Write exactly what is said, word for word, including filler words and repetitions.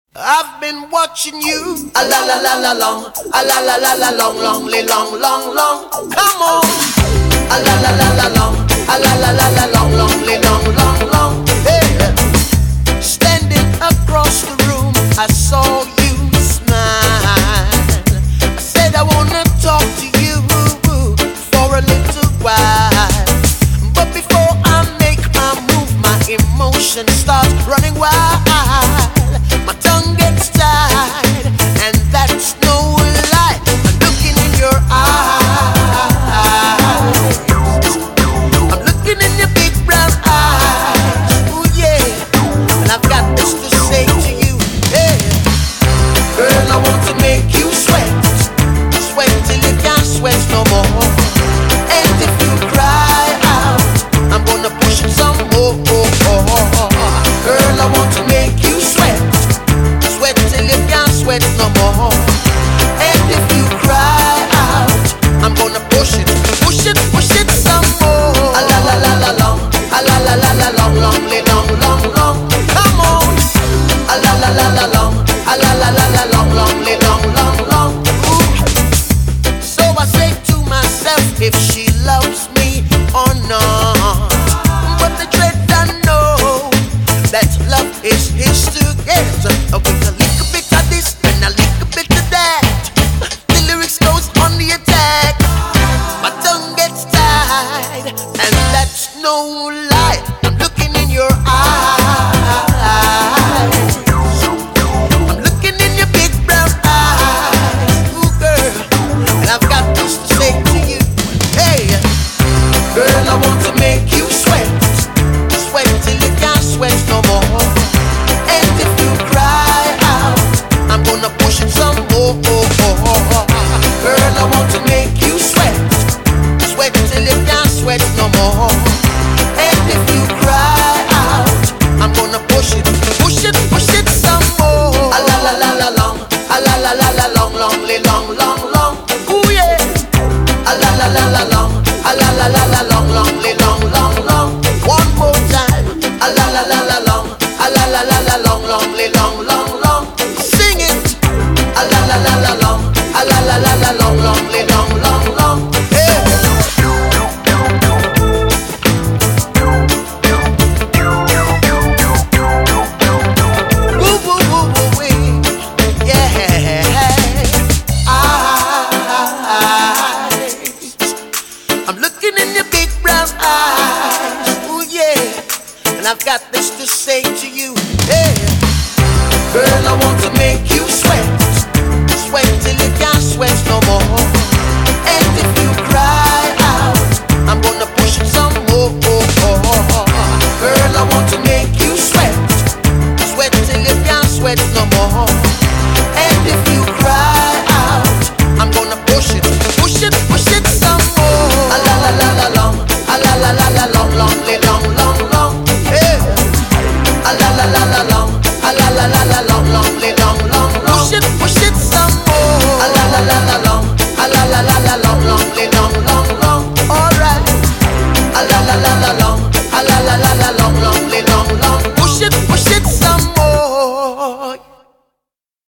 I've been watching you, a la la la la long, a la la la la long, long, long, long, long. Come on, a la la la la long, a la la la la long, long, long, long, long. Hey, standing across the room, I saw you smile. I said I wanna talk to you for a little while, but before I make my move, my emotions start running wild. My tongue gets tied, and that's no lie. I'm looking in your eyes. I'm looking in your big brown eyes. Ooh yeah, and I've got this to say to you. Hey, girl, I want to make you sweat, sweat till you can't sweat no more. And if you cry out, I'm gonna push it some more. Girl, I want to make you sweat, sweat till you can't sweat no more. And if you cry out, I'm gonna push it, push it, push it some more. A la la la la long, a la la la la long, long, long, long, long. Come on, a la la la la long, a la la la la long, long, long, long, long. Ooh. So I say to myself, if she loves me or not, but the dread I know that love is his to get. With a little bit of this and a little bit of that, the lyrics goes on the attack. My tongue gets tied, and that's no lie. I'm looking in your eyes. I'm looking in your big brown eyes. Ooh, girl, and I've got this to say to you. Hey, girl, I want to make you sweat, sweat till you can't sweat no more. And if you cry out, I'm gonna push it some more. Girl, I want to make you sweat, sweat till you can't sweat no more. And if you cry out, I'm gonna push it, push it, push it some more. A la la la la long, a la la la la long, long, long, long, long. Ooh yeah. A la la la la long, a la la la la long, long, long, long, long. One more time. A la la la la long, a la la la la long, long, long.